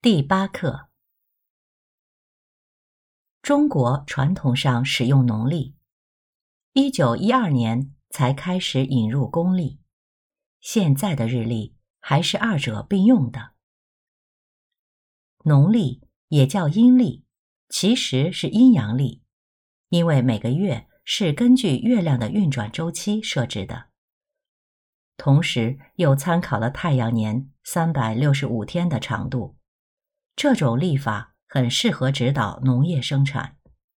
第8课，中国传统上使用农历，1912年才开始引入公历，现在的日历还是二者并用的。农历也叫阴历，其实是阴阳历，因为每个月是根据月亮的运转周期设置的，同时又参考了太阳年365天的长度。这种历法很适合指导农业生产。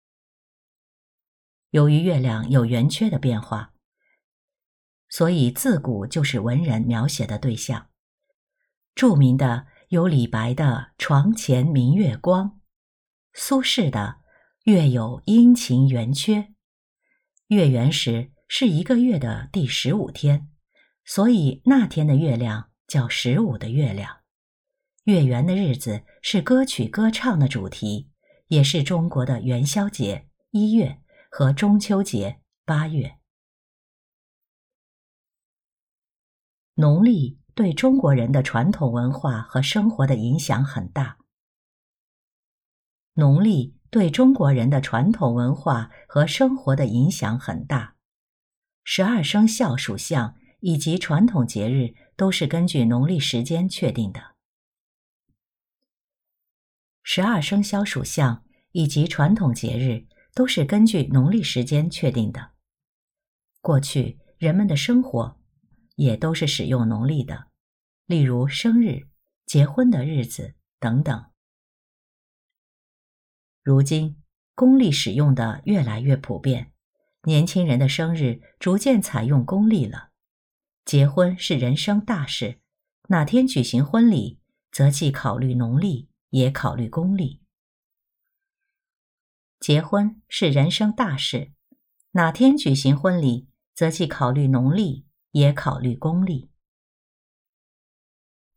由于月亮有圆缺的变化，所以自古就是文人描写的对象。著名的有李白的“床前明月光”，苏轼的“月有阴晴圆缺”。月圆时是一个月的第15天，所以那天的月亮叫15的月亮。月圆的日子是歌曲歌唱的主题，也是中国的元宵节1月和中秋节8月。农历对中国人的传统文化和生活的影响很大。农历对中国人的传统文化和生活的影响很大。12生肖属相以及传统节日都是根据农历时间确定的。12生肖属相以及传统节日都是根据农历时间确定的。过去人们的生活也都是使用农历的，例如生日、结婚的日子等等。如今公历使用的越来越普遍，年轻人的生日逐渐采用公历了。结婚是人生大事，哪天举行婚礼，则既考虑农历也考虑公历。结婚是人生大事，哪天举行婚礼，则既考虑农历也考虑公历。